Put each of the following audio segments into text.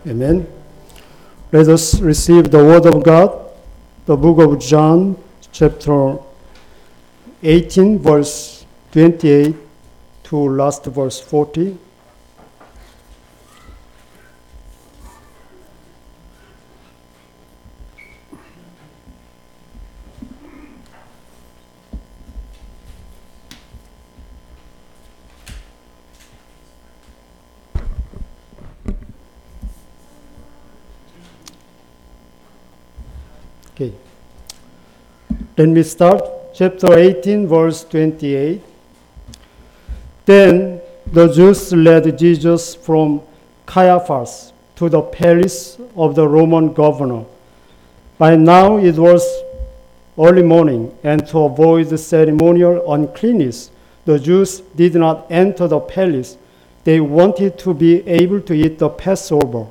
Amen. Let us receive the word of God, the book of John, chapter 18, verse 28 to last verse 40. Okay. Let me start. Chapter 18, verse 28. Then the Jews led Jesus from Caiaphas to the palace of the Roman governor. By now it was early morning, and to avoid the ceremonial uncleanness, the Jews did not enter the palace. They wanted to be able to eat the Passover.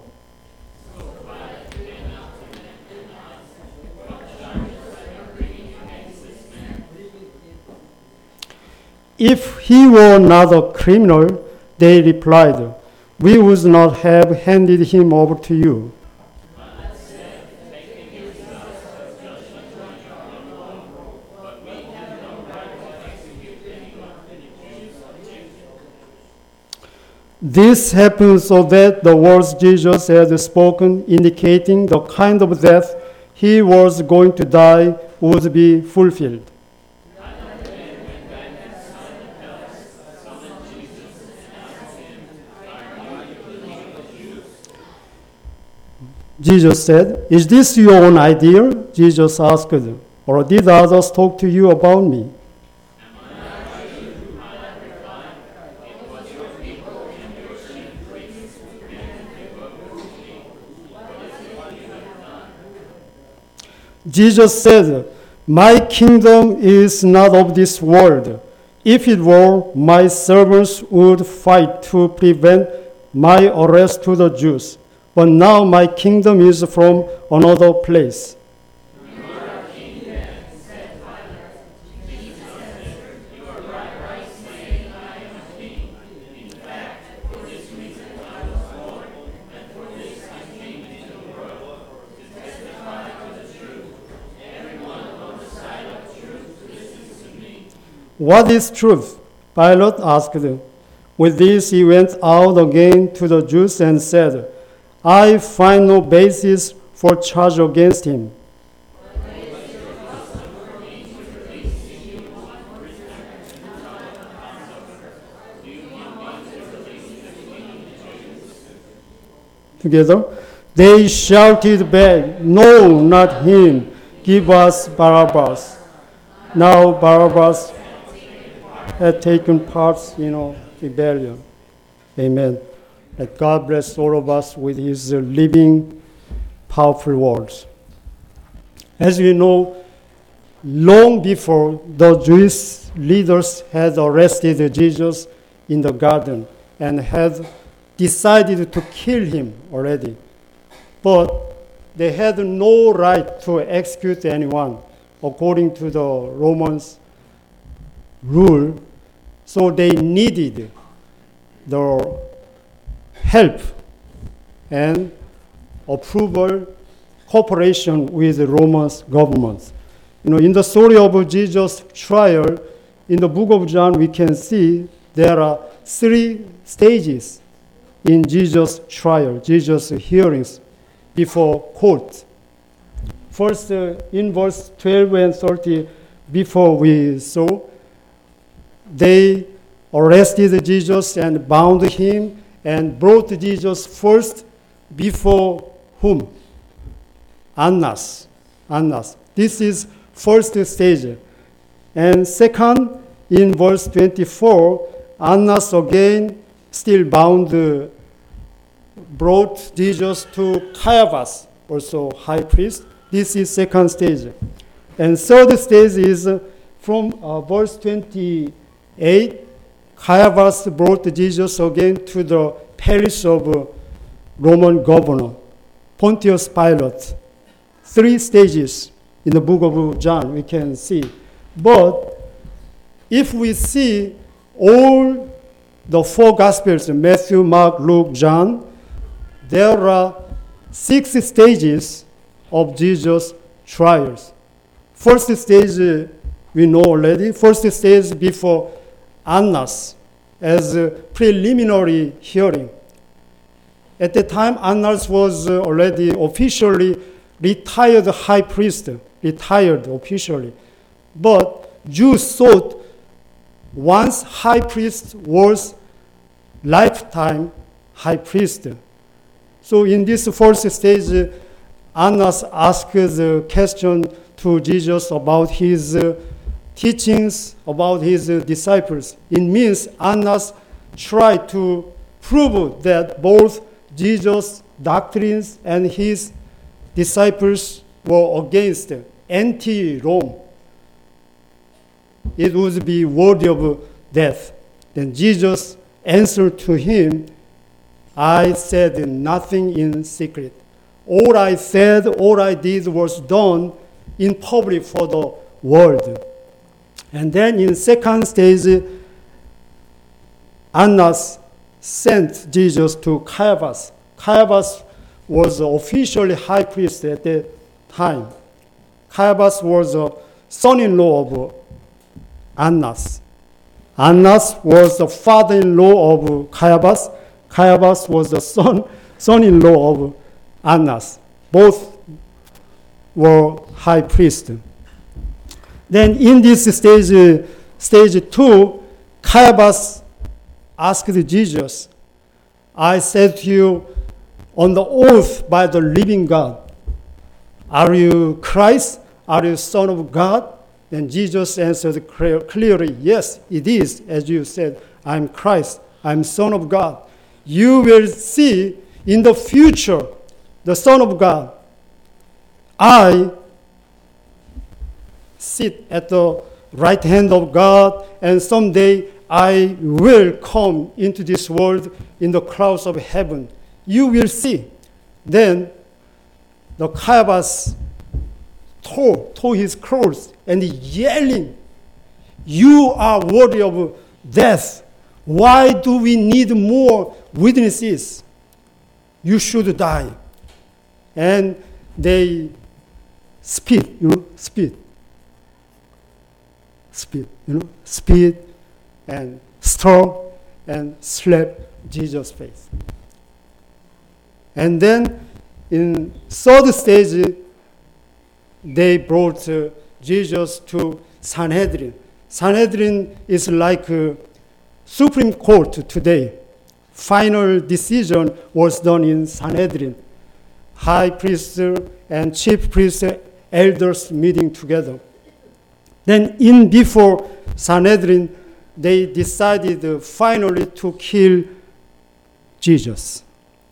If he were not a criminal, they replied, we would not have handed him over to you. This happened so that the words Jesus had spoken, indicating the kind of death he was going to die, would be fulfilled. Jesus said, is this your own idea? Jesus asked, or did others talk to you about me? Jesus said, my kingdom is not of this world. If it were, my servants would fight to prevent my arrest to the Jews. But now my kingdom is from another place. What is truth? Pilate asked. With this he went out again to the Jews and said, I find no basis for charge against him. Together, they shouted back, no, not him. Give us Barabbas. Now Barabbas had taken part in rebellion. Amen. That God bless all of us with his living, powerful words. As we know, long before the Jewish leaders had arrested Jesus in the garden and had decided to kill him already. But they had no right to execute anyone according to the Romans' rule. So they needed the help and approval, cooperation with the Roman government. In the story of Jesus' trial, in the book of John, we can see there are 3 stages in Jesus' trial, Jesus' hearings before court. First, in verse 12 and 30, before we saw, they arrested Jesus and bound him and brought Jesus first before whom? Annas. This is first stage. And second, in verse 24, Annas again, still bound, brought Jesus to Caiaphas, also high priest. This is second stage. And third stage is from verse 28, Caiaphas brought Jesus again to the palace of Roman governor, Pontius Pilate. 3 stages in the book of John we can see. But if we see all the 4 Gospels, Matthew, Mark, Luke, John, there are 6 stages of Jesus' trials. First stage we know already. First stage before Annas as a preliminary hearing. At the time, Annas was already officially retired high priest, retired officially. But Jews thought once high priest was lifetime high priest. So in this first stage, Annas asked the question to Jesus about his teachings, about his disciples. It means Annas tried to prove that both Jesus' doctrines and his disciples were against anti-Rome. It would be worthy of death. Then Jesus answered to him, I said nothing in secret. All I said, all I did was done in public for the world. And then in second stage, Annas sent Jesus to Caiaphas. Caiaphas was officially high priest at the time. Caiaphas was a son-in-law of Annas. Annas was the father-in-law of Caiaphas. Caiaphas was the son-in-law of Annas. Both were high priests. Then in this stage 2, Caiaphas asked Jesus, I said to you on the oath by the living God, are you Christ? Are you Son of God? And Jesus answered clearly, yes, it is, as you said, I'm Christ, I'm Son of God. You will see in the future the Son of God. I sit at the right hand of God, and someday I will come into this world in the clouds of heaven. You will see. Then the Caiaphas tore his clothes and yelling, you are worthy of death. Why do we need more witnesses? You should die. And they spit and storm and slap Jesus' face. And then in third stage, they brought Jesus to Sanhedrin. Sanhedrin is like Supreme Court today. Final decision was done in Sanhedrin. High priests and chief priests, elders meeting together. Then before Sanhedrin, they decided finally to kill Jesus.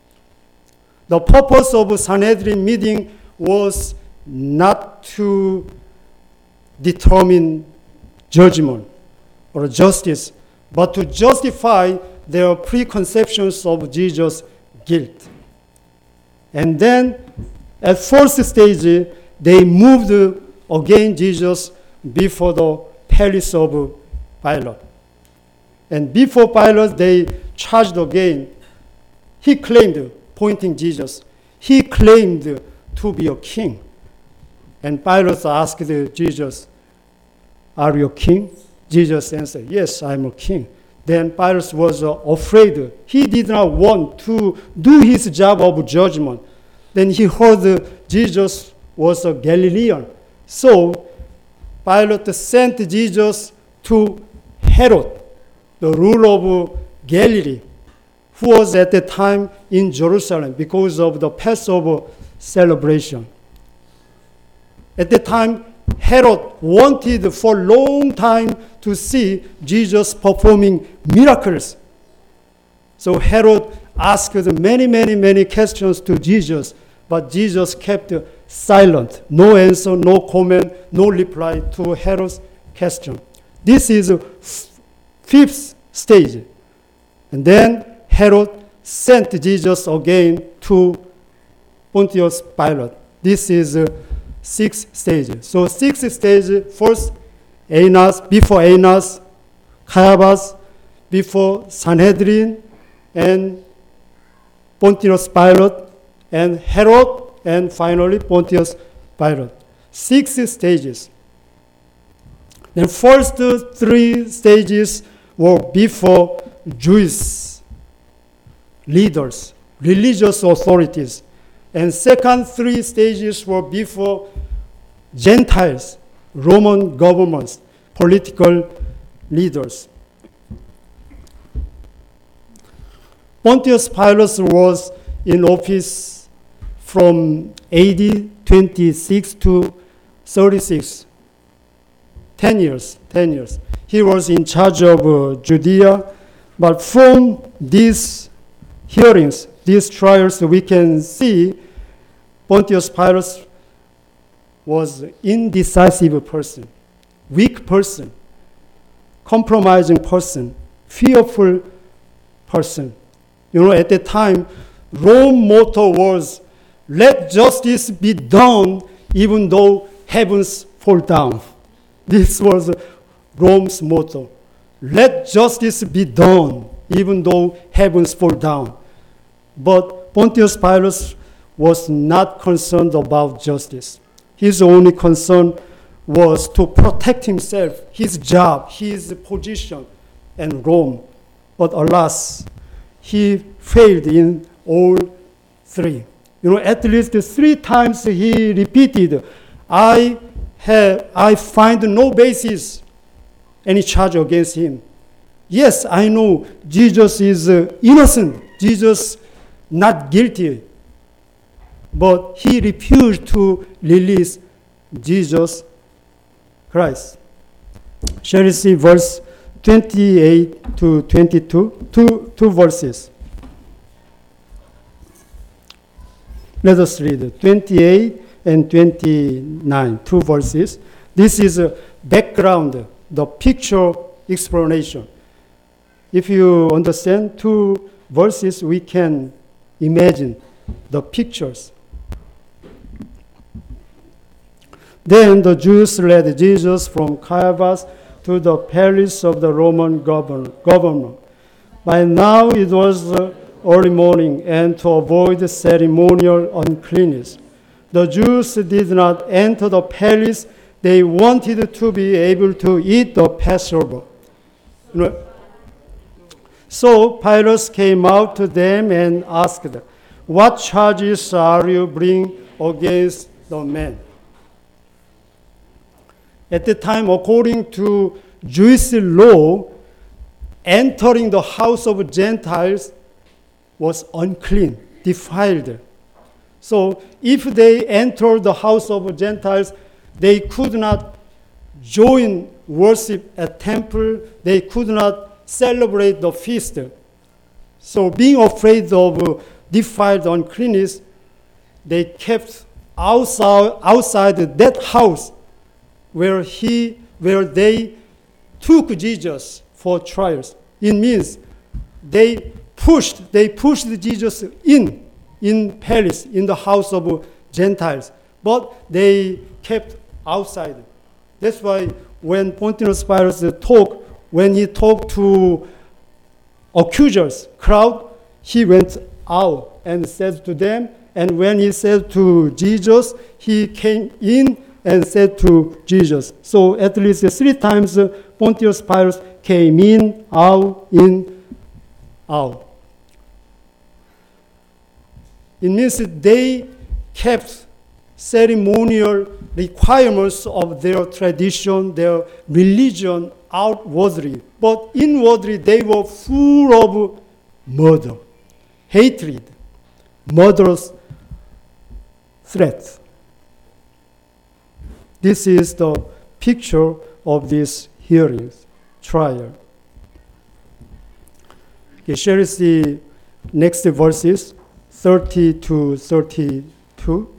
The purpose of Sanhedrin meeting was not to determine judgment or justice, but to justify their preconceptions of Jesus' guilt. And then at first stage, they moved again Jesus before the palace of Pilate. And before Pilate, they charged again. He claimed, pointing Jesus, he claimed to be a king. And Pilate asked Jesus, are you a king? Jesus answered, yes, I'm a king. Then Pilate was afraid. He did not want to do his job of judgment. Then he heard Jesus was a Galilean. So Pilate sent Jesus to Herod, the ruler of Galilee, who was at the time in Jerusalem because of the Passover celebration. At the time, Herod wanted for a long time to see Jesus performing miracles. So Herod asked many questions to Jesus, but Jesus kept silent. No answer, no comment, no reply to Herod's question. This is fifth stage. And then Herod sent Jesus again to Pontius Pilate. This is sixth stage. So sixth stage, first Annas, before Annas, Caiaphas, before Sanhedrin, and Pontius Pilate, and Herod, and finally Pontius Pilate. 6 stages. The first 3 stages were before Jewish leaders, religious authorities. And second 3 stages were before Gentiles, Roman governments, political leaders. Pontius Pilate was in office from AD 26 to 36. 10 years. He was in charge of Judea. But from these hearings, these trials, we can see Pontius Pilate was an indecisive person, weak person, compromising person, fearful person. At the time, Rome motto was, let justice be done even though heavens fall down. This was Rome's motto. Let justice be done even though heavens fall down. But Pontius Pilate was not concerned about justice. His only concern was to protect himself, his job, his position, and Rome. But alas, he failed in all 3. At least 3 times he repeated, I find no basis, any charge against him. Yes, I know Jesus is innocent. Jesus not guilty. But he refused to release Jesus Christ. Shall we see verse 28 to 22? Two verses. Let us read 28 and 29, 2 verses. This is a background, the picture explanation. If you understand 2 verses, we can imagine the pictures. Then the Jews led Jesus from Caiaphas to the palace of the Roman governor. By now it was early morning, and to avoid ceremonial uncleanness, the Jews did not enter the palace. They wanted to be able to eat the Passover. So Pilate came out to them and asked, what charges are you bringing against the man? At the time, according to Jewish law, entering the house of Gentiles was unclean, defiled. So if they entered the house of Gentiles, they could not join worship at temple. They could not celebrate the feast. So being afraid of defiled uncleanness, they kept outside that house where they took Jesus for trials. It means they pushed Jesus in palace, in the house of Gentiles, but they kept outside. That's why when Pontius Pilate talked to accusers, crowd, he went out and said to them, and when he said to Jesus, he came in and said to Jesus. So at least 3 times Pontius Pilate came in, out, in, out. It means that they kept ceremonial requirements of their tradition, their religion outwardly. But inwardly, they were full of murder, hatred, murderous threats. This is the picture of this hearings, trial. Okay, shall we see next verses, 30 to 32?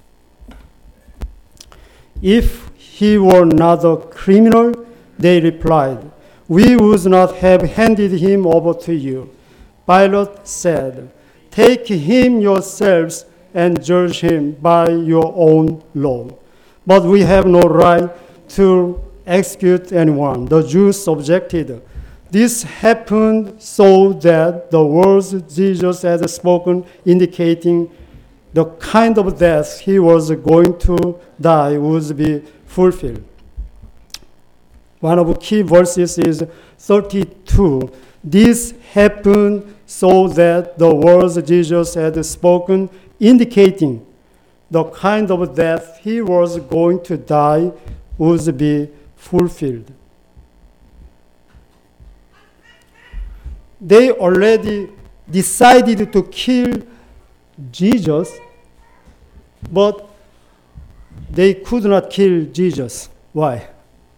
If he were not a criminal, they replied, we would not have handed him over to you. Pilate said, take him yourselves and judge him by your own law. But we have no right to execute anyone. The Jews objected. This happened so that the words Jesus had spoken, indicating the kind of death he was going to die, would be fulfilled. One of the key verses is 32. This happened so that the words Jesus had spoken, indicating the kind of death he was going to die, would be fulfilled. They already decided to kill Jesus, but they could not kill Jesus. Why?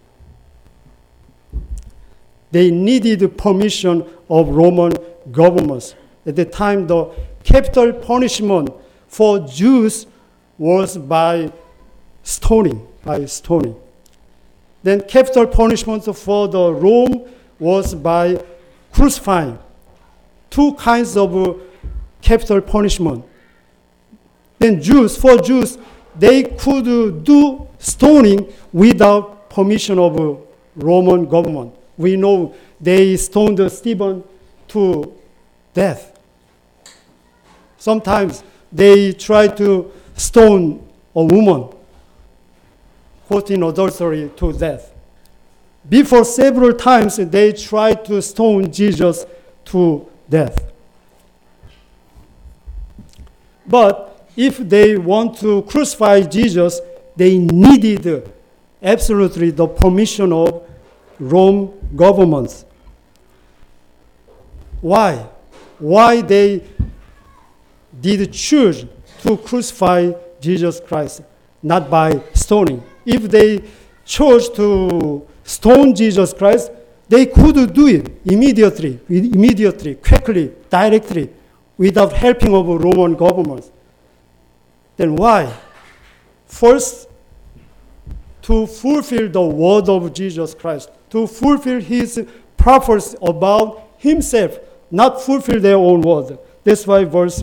They needed permission of Roman governments. At the time, the capital punishment for Jews was by stoning. Then capital punishment for the Rome was by crucifying. Two kinds of capital punishment. Then for Jews, they could do stoning without permission of Roman government. We know they stoned Stephen to death. Sometimes they try to stone a woman caught in adultery to death. Before several times, they tried to stone Jesus to death. But if they want to crucify Jesus, they needed absolutely the permission of Rome government. Why? Why they did choose to crucify Jesus Christ, not by stoning? If they chose to stone Jesus Christ, they could do it immediately, quickly, directly, without helping of a Roman government. Then why? First, to fulfill the word of Jesus Christ, to fulfill his prophecy about himself, not fulfill their own word. That's why verse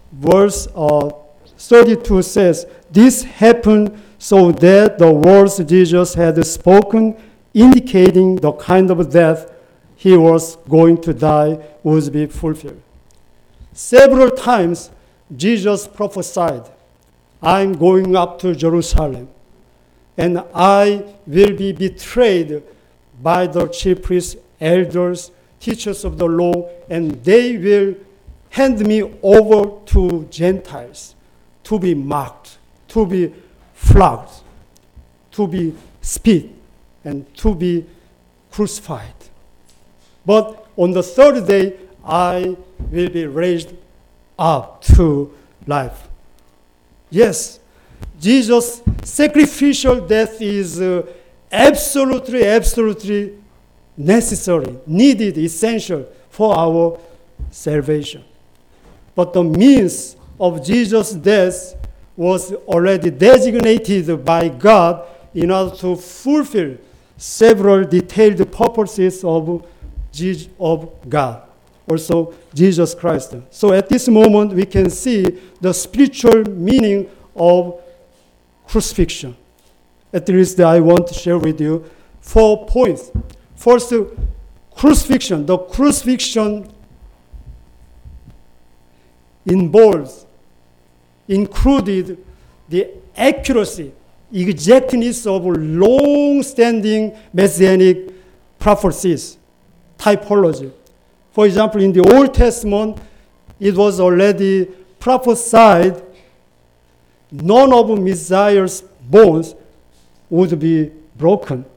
32 says, this happened so that the words Jesus had spoken, indicating the kind of death he was going to die, would be fulfilled. Several times, Jesus prophesied, I'm going up to Jerusalem, and I will be betrayed by the chief priests, elders, teachers of the law, and they will hand me over to Gentiles to be mocked, to be flogged, to be spit, and to be crucified. But on the third day, I will be raised up to life. Yes, Jesus' sacrificial death is absolutely necessary, needed, essential for our salvation. But the means of Jesus' death was already designated by God in order to fulfill several detailed purposes of God, also Jesus Christ. So at this moment, we can see the spiritual meaning of crucifixion. At least I want to share with you 4 points. First, crucifixion. The crucifixion included the accuracy, exactness of long-standing messianic prophecies, typology. For example, in the Old Testament, it was already prophesied none of Messiah's bones would be broken.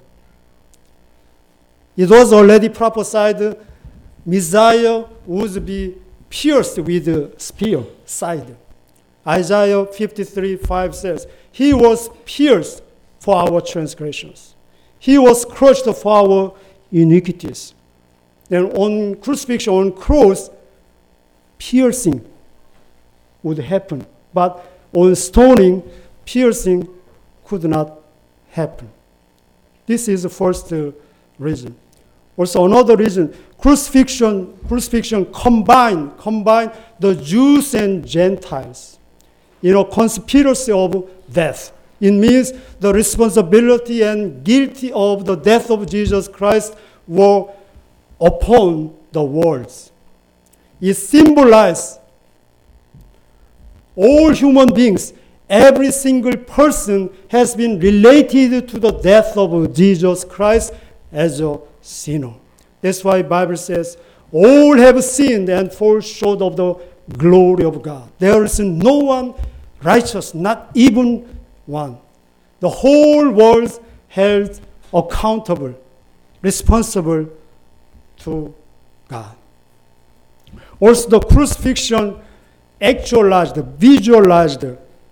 It was already prophesied Messiah would be pierced with a spear side. Isaiah 53:5 says, he was pierced for our transgressions. He was crushed for our iniquities. Then on crucifixion, on cross, piercing would happen. But on stoning, piercing could not happen. This is the first reason. Also another reason, crucifixion combined the Jews and Gentiles. Conspiracy of death. It means the responsibility and guilty of the death of Jesus Christ were upon the worlds. It symbolizes all human beings. Every single person has been related to the death of Jesus Christ as a sinner. That's why the Bible says, all have sinned and fall short of the glory of God. There is no one righteous, not even one. The whole world held accountable, responsible to God. Also, the crucifixion actualized, visualized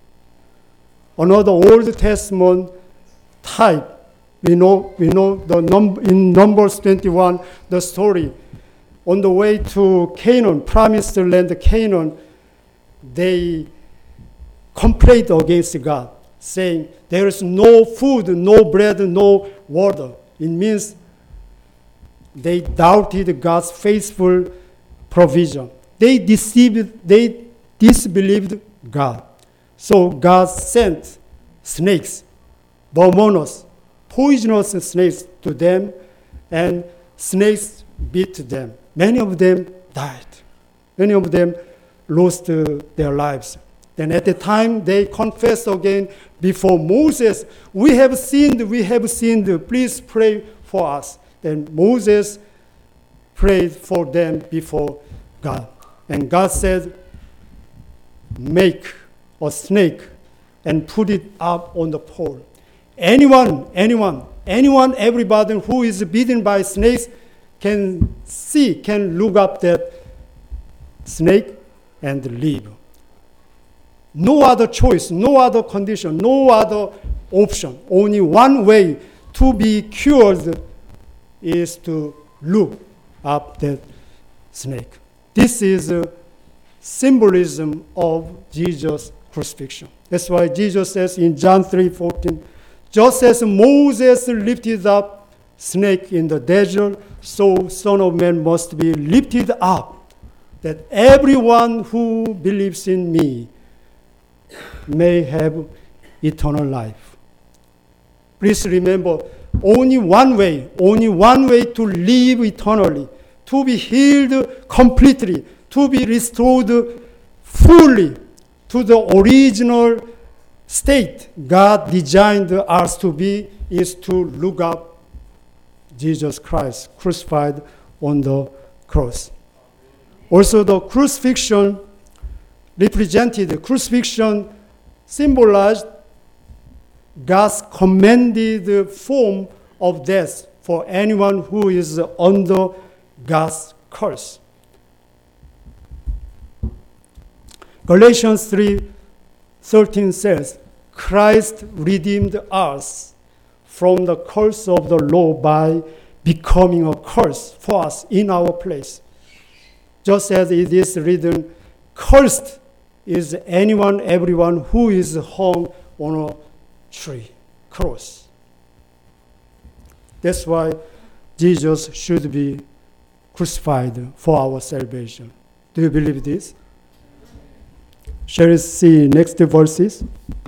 another Old Testament type. We know in Numbers 21, the story. On the way to Canaan, promised land Canaan, they complained against God, saying, there is no food, no bread, no water. It means they doubted God's faithful provision. They disbelieved God. So God sent snakes, venomous, poisonous snakes to them, and snakes bit them. Many of them died. Many of them lost their lives. Then at the time, they confessed again before Moses, we have sinned, please pray for us. Then Moses prayed for them before God. And God said, make a snake and put it up on the pole. Anyone, everybody who is bitten by snakes can look up that snake and live. No other choice, no other condition, no other option. Only one way to be cured is to look up that snake. This is a symbolism of Jesus' crucifixion. That's why Jesus says in John 3:14, just as Moses lifted up snake in the desert, so Son of Man must be lifted up, that everyone who believes in me may have eternal life. Please remember, only one way to live eternally, to be healed completely, to be restored fully to the original state God designed us to be, is to look up Jesus Christ crucified on the cross. Also, the crucifixion symbolized God's commanded form of death for anyone who is under God's curse. Galatians 3:13 says, Christ redeemed us from the curse of the law by becoming a curse for us in our place. Just as it is written, cursed is everyone who is hung on a tree, cross. That's why Jesus should be crucified for our salvation. Do you believe this? Shall we see next verses?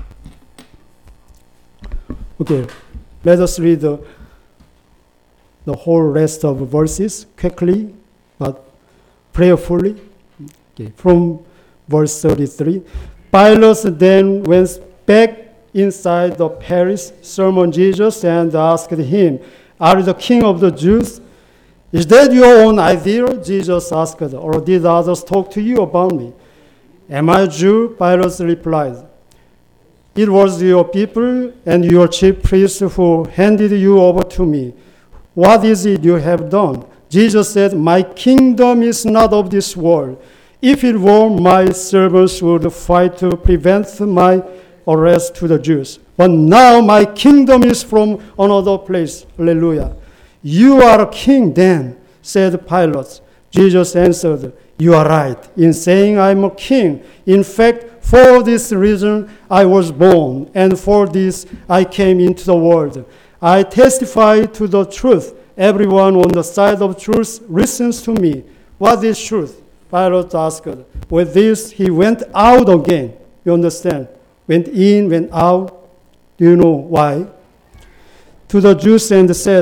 Okay, let us read the whole rest of the verses quickly, but prayerfully. Okay, from verse 33. Pilate then went back inside the palace, summoned Jesus, and asked him, are you the king of the Jews? Is that your own idea? Jesus asked, or did others talk to you about me? Am I a Jew? Pilate replied, it was your people and your chief priests who handed you over to me. What is it you have done? Jesus said, my kingdom is not of this world. If it were, my servants would fight to prevent my arrest to the Jews. But now my kingdom is from another place. Hallelujah. You are a king then, said Pilate. Jesus answered, you are right in saying I'm a king. In fact, for this reason I was born, and for this I came into the world. I testify to the truth. Everyone on the side of truth listens to me. What is truth? Pilate asked. With this, he went out again. You understand? Went in, went out. Do you know why? To the Jews and said,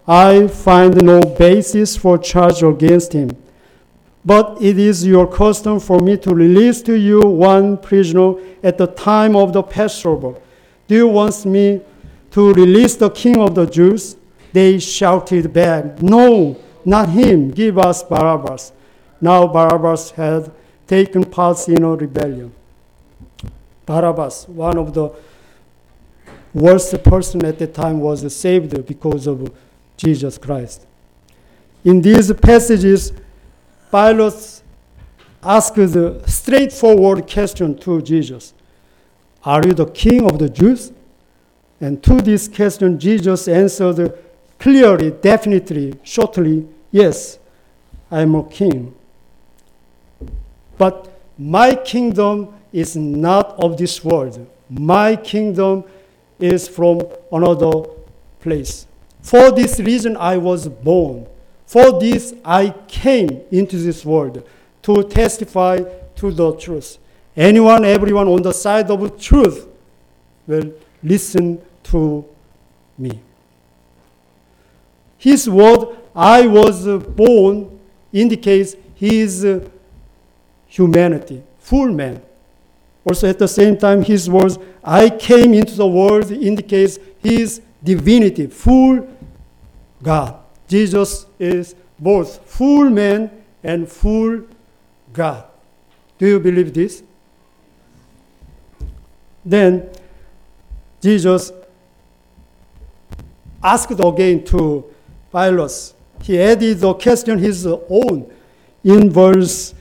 I find no basis for charge against him. But it is your custom for me to release to you one prisoner at the time of the Passover. Do you want me to release the king of the Jews? They shouted back, no, not him. Give us Barabbas. Now Barabbas had taken part in a rebellion. Barabbas, one of the worst person at the time, was saved because of Jesus Christ. In these passages, Pilate asked the straightforward question to Jesus. Are you the king of the Jews? And to this question, Jesus answered clearly, definitely, shortly, yes, I am a king. But my kingdom is not of this world. My kingdom is from another place. For this reason I was born. For this I came into this world, to testify to the truth. Everyone on the side of truth will listen to me. His word, I was born, indicates his humanity, full man. Also at the same time, his words, I came into the world, indicates his divinity, full God. Jesus is both full man and full God. Do you believe this? Then Jesus asked again to Pilate. He added the question his own in verse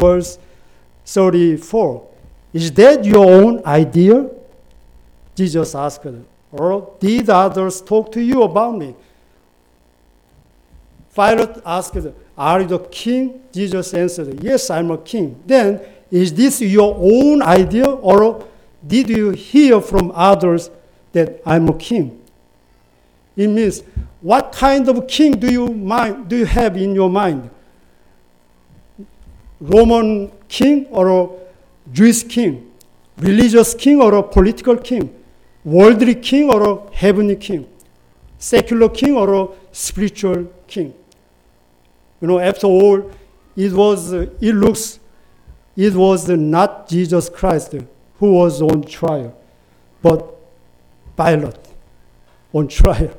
34. Is that your own idea? Jesus asked, or did others talk to you about me? Pilate asked, are you the king? Jesus answered, yes, I'm a king. Then, is this your own idea, or did you hear from others that I'm a king? It means, what kind of king do you have in your mind? Roman king or a Jewish king? Religious king or a political king? Worldly king or a heavenly king? Secular king or a spiritual king? After all, it was not Jesus Christ who was on trial, but Pilate on trial.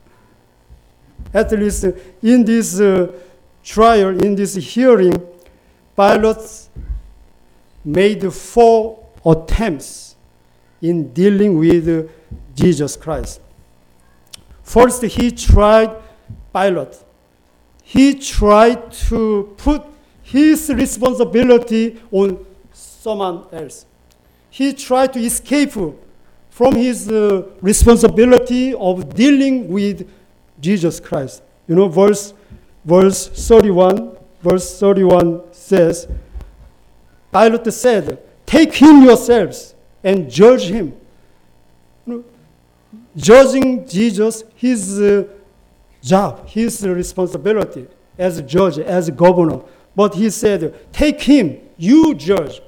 At least in this trial, in this hearing, Pilate made 4 attempts in dealing with Jesus Christ. First, Pilate tried to put his responsibility on someone else. He tried to escape from his responsibility of dealing with Jesus Christ. Verse 31 says, Pilate said, take him yourselves and judge him. Judging Jesus, his job, his responsibility as a judge, as a governor. But he said, take him, you judge.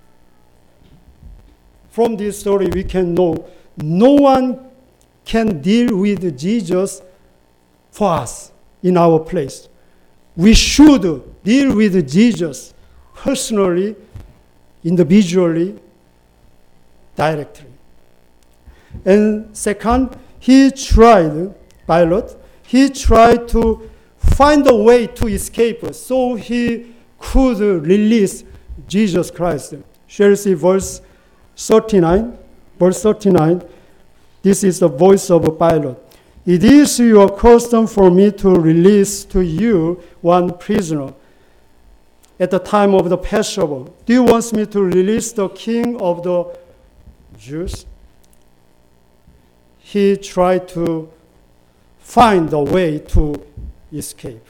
From this story, we can know no one can deal with Jesus for us in our place. We should deal with Jesus personally, individually, directly. And second, Pilate tried to find a way to escape so he could release Jesus Christ. Shall we see verse 39? Verse 39, this is the voice of Pilate. It is your custom for me to release to you one prisoner at the time of the Passover. Do you want me to release the king of the Jews? He tried to find a way to escape.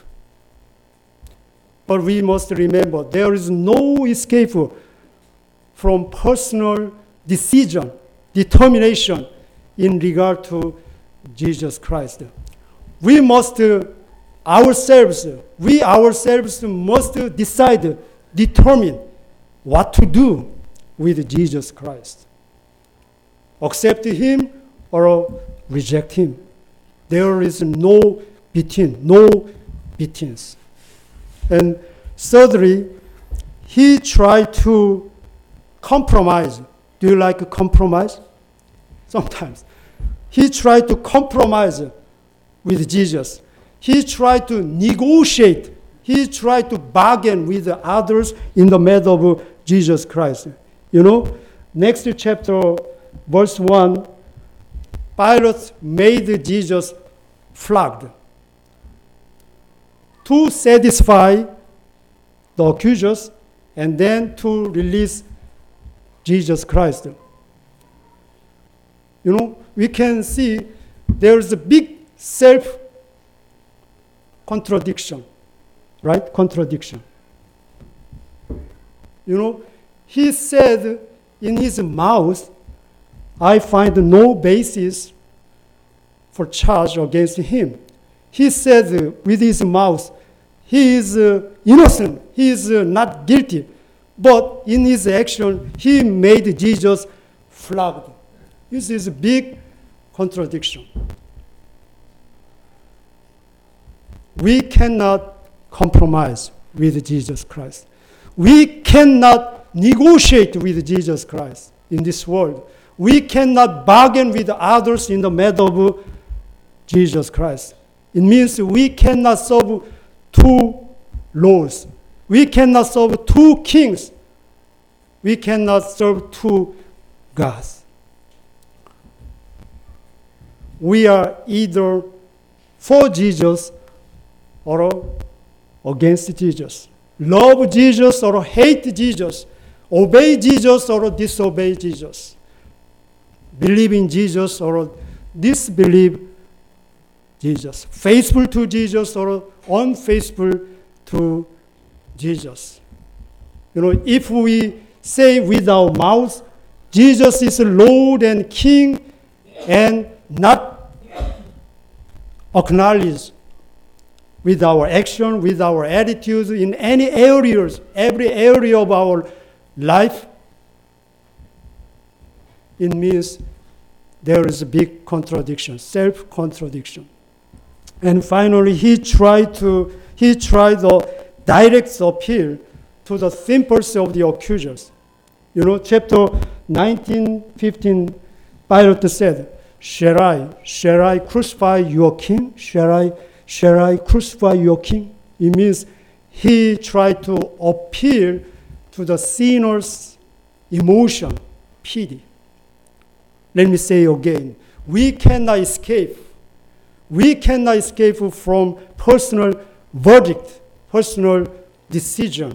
But we must remember there is no escape from personal decision, determination in regard to Jesus Christ. We ourselves must decide, determine what to do with Jesus Christ. Accept him or reject him. There is no between, no betweens. And thirdly, he tried to compromise. Do you like compromise? Sometimes. He tried to compromise with Jesus. He tried to negotiate. He tried to bargain with the others in the matter of Jesus Christ. You know, next chapter, verse 1, Pilate made Jesus flogged to satisfy the accusers and then to release Jesus Christ. You know, we can see there's a big self-contradiction, right? Contradiction. You know, he said in his mouth, I find no basis for charge against him. He said with his mouth, he is innocent, he is not guilty. But in his action, he made Jesus flogged. This is a big contradiction. We cannot compromise with Jesus Christ. We cannot negotiate with Jesus Christ in this world. We cannot bargain with others in the matter of Jesus Christ. It means we cannot serve two lords. We cannot serve two kings. We cannot serve two gods. We are either for Jesus or against Jesus. Love Jesus or hate Jesus. Obey Jesus or disobey Jesus. Believe in Jesus or disbelieve Jesus. Faithful to Jesus or unfaithful to Jesus. You know, if we say with our mouths, Jesus is Lord and King, and not acknowledge with our action, with our attitudes in any areas, every area of our life, it means there is a big contradiction, self-contradiction. And finally, he tried the direct appeal to the simples of the accusers. You know, chapter 19, 15, Pilate said, Shall I crucify your king? Shall I crucify your king? It means he tried to appeal to the sinner's emotion, pity. Let me say again, we cannot escape from personal verdict, personal decision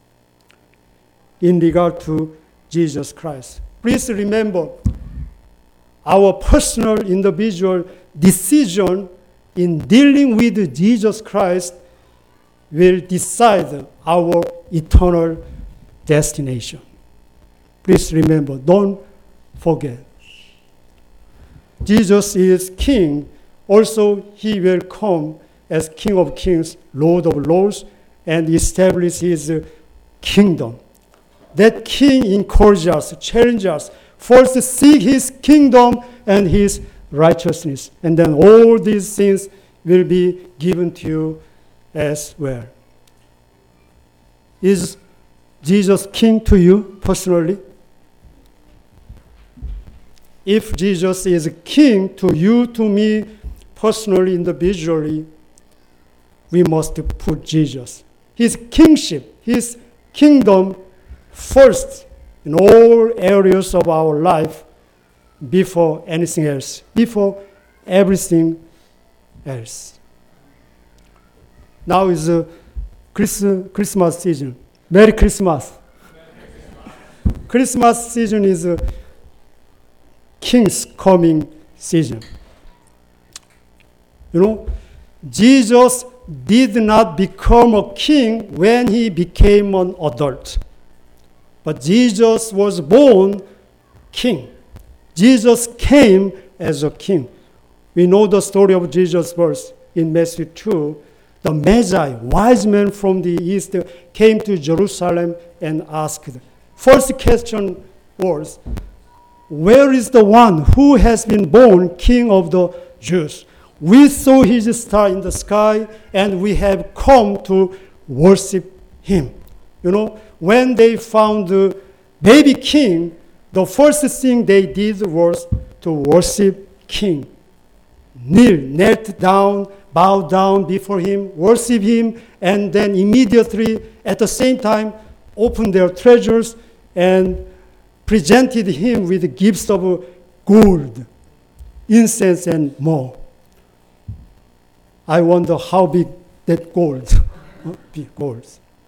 in regard to Jesus Christ. Please remember, our personal individual decision in dealing with Jesus Christ will decide our eternal destination. Please remember, don't forget. Jesus is King. Also, he will come as King of Kings, Lord of Lords, and establish his kingdom. That King encourages us, challenges us, first seek his kingdom and his righteousness, and then all these things will be given to you as well. Is Jesus King to you personally? If Jesus is King to you, to me, personally, individually, we must put Jesus, his kingship, his kingdom first in all areas of our life before anything else, before everything else. Now is Christmas season. Merry Christmas. Christmas season is King's coming season. You know, Jesus did not become a king when he became an adult. But Jesus was born king. Jesus came as a king. We know the story of Jesus' birth in Matthew 2. The Magi, wise men from the east, came to Jerusalem and asked. First question was, where is the one who has been born king of the Jews? We saw his star in the sky, and we have come to worship him. You know, when they found the baby king, the first thing they did was to worship king. Knelt down, bowed down before him, worship him, and then immediately, at the same time, opened their treasures and presented him with gifts of gold, incense, and myrrh. I wonder how big that gold, big gold.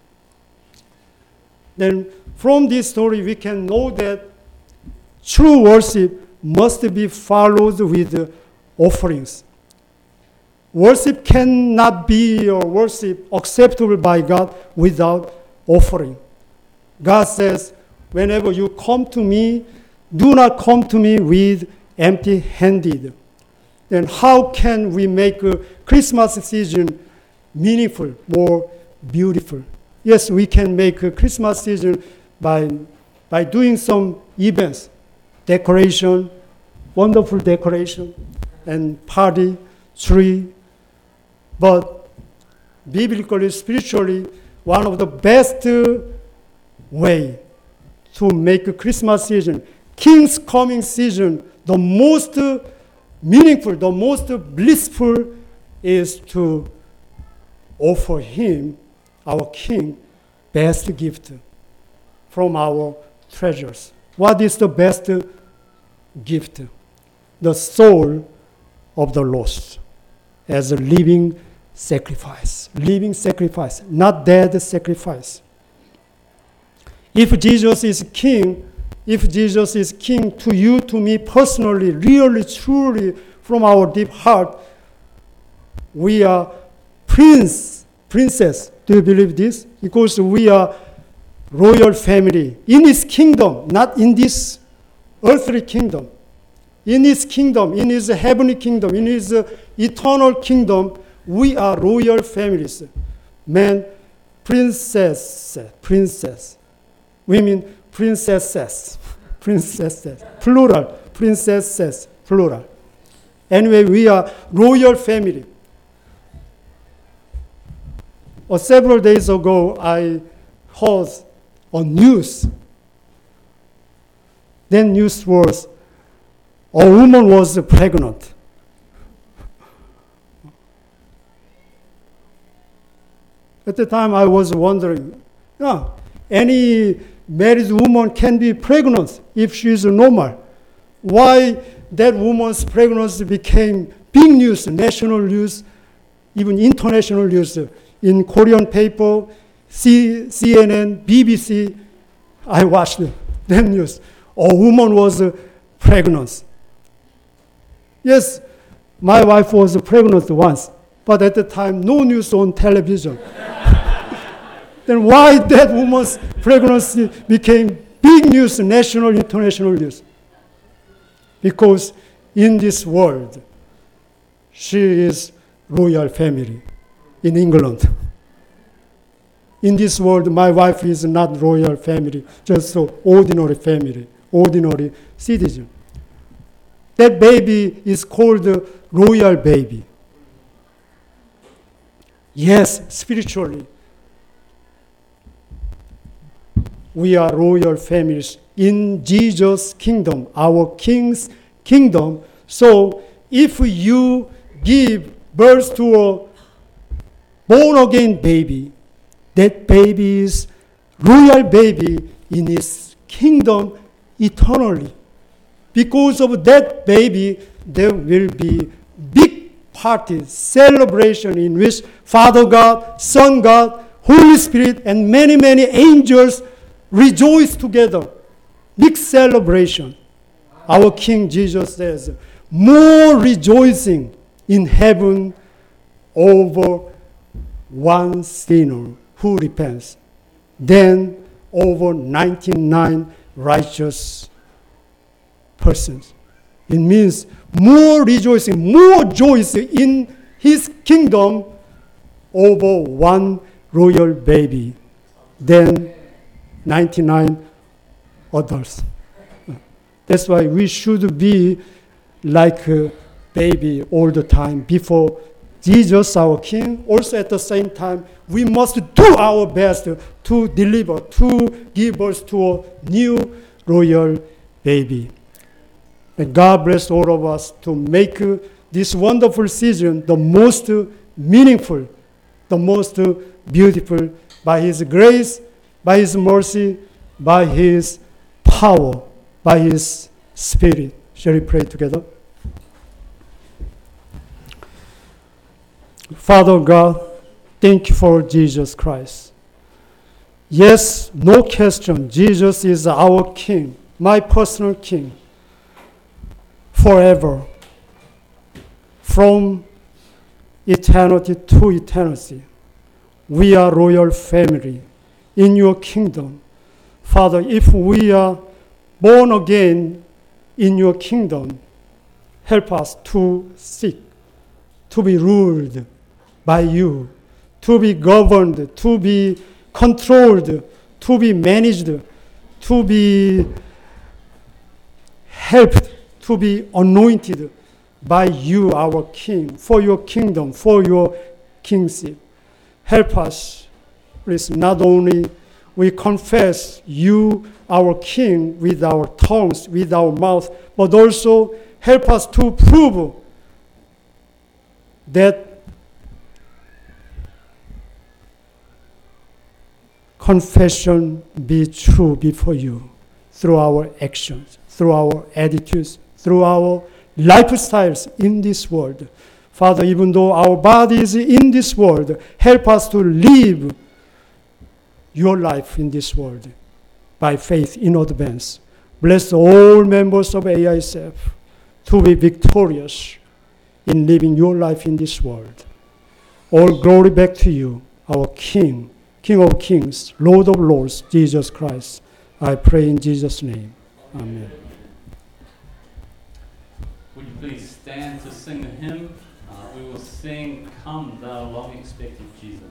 Then from this story, we can know that true worship must be followed with offerings. Worship cannot be or worship acceptable by God without offering. God says, whenever you come to me, do not come to me with empty-handed. Then how can we make a Christmas season meaningful, more beautiful? Yes, we can make a Christmas season by doing some events, decoration, wonderful decoration, and party, tree. But biblically, spiritually, one of the best way to make a Christmas season, King's coming season, the most meaningful, the most blissful is to offer him, our King, best gift from our treasures. What is the best gift? The soul of the lost as a living sacrifice, not dead sacrifice. If Jesus is king to you, to me personally, really, truly, from our deep heart, we are princess. Do you believe this? Because we are royal family in his kingdom, not in this earthly kingdom. In his kingdom, in his heavenly kingdom, in his eternal kingdom, we are royal families. Men, princess. Women, princesses, plural, princesses, plural. Anyway, we are royal family. Several days ago, I heard a news. That news was a woman was pregnant. At the time, I was wondering, any married woman can be pregnant if she is normal. Why that woman's pregnancy became big news, national news, even international news. In Korean paper, CNN, BBC, I watched that news. A woman was pregnant. Yes, my wife was pregnant once, but at the time, no news on television. Then why that woman's pregnancy became big news, national, international news? Because in this world, she is royal family in England. In this world, my wife is not royal family, just so ordinary family, ordinary citizen. That baby is called the royal baby. Yes, spiritually, we are royal families in Jesus' kingdom, our King's kingdom. So if you give birth to a born-again baby, that baby is royal baby in his kingdom eternally. Because of that baby, there will be big party, celebration in which Father God, Son God, Holy Spirit, and many, many angels rejoice together. Big celebration. Our King Jesus says, more rejoicing in heaven over one sinner who repents than over 99 righteous persons. It means more rejoicing, more joy in his kingdom over one royal baby than 99 others. That's why we should be like baby all the time before Jesus, our King. Also at the same time, we must do our best to deliver, to give birth to a new royal baby. And God bless all of us to make this wonderful season the most meaningful, the most beautiful by His grace, by His mercy, by His power, by His Spirit. Shall we pray together? Father God, thank you for Jesus Christ. Yes, no question, Jesus is our King, my personal King, forever, from eternity to eternity. We are royal family in your kingdom. Father, if we are born again in your kingdom, help us to seek, to be ruled by you, to be governed, to be controlled, to be managed, to be helped, to be anointed by you, our King, for your kingdom, for your kingship. Help us, please, not only we confess you, our King, with our tongues, with our mouth, but also help us to prove that confession be true before you through our actions, through our attitudes, through our lifestyles in this world. Father, even though our body is in this world, help us to live your life in this world by faith in advance. Bless all members of AISF to be victorious in living your life in this world. All glory back to you, our King, King of kings, Lord of lords, Jesus Christ. I pray in Jesus' name. Amen. Would you please stand to sing the hymn? We will sing, Come Thou Long Expected Jesus.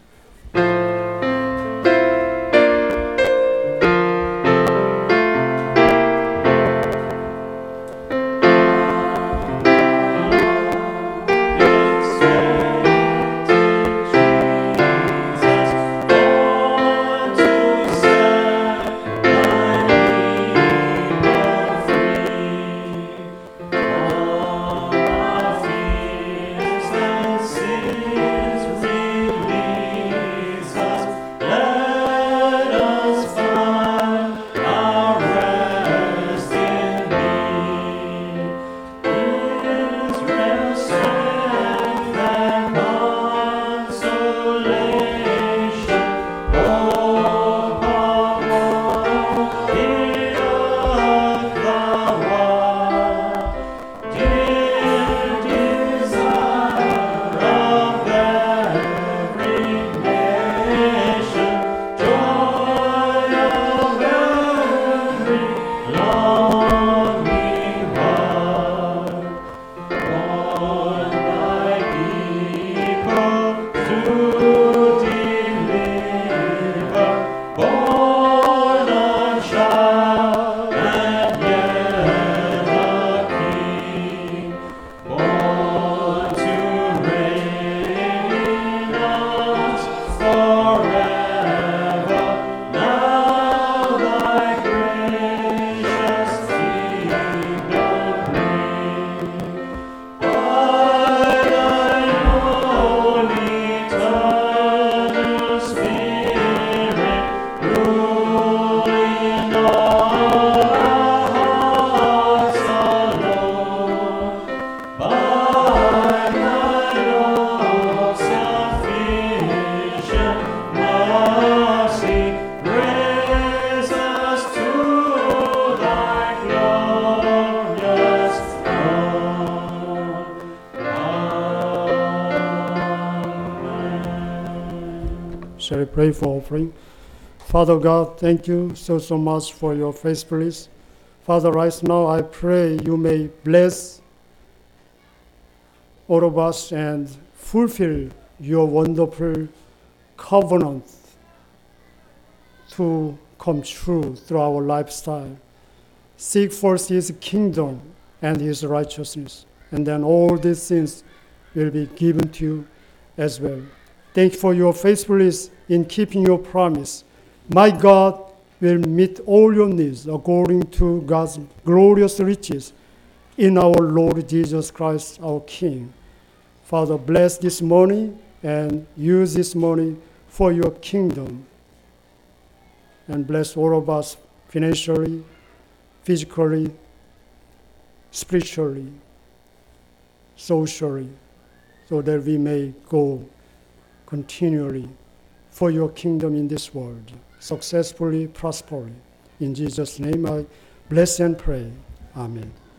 Shall we pray for offering? Father God, thank you so much for your faithfulness. Father, right now I pray you may bless all of us and fulfill your wonderful covenant to come true through our lifestyle. Seek first his kingdom and his righteousness, And then all these things will be given to you as well. Thank you for your faithfulness in keeping your promise. My God will meet all your needs according to God's glorious riches in our Lord Jesus Christ, our King. Father, bless this money and use this money for your kingdom. And bless all of us financially, physically, spiritually, socially, so that we may go continually for your kingdom in this world, successfully, prosperly. In Jesus' name I bless and pray. Amen.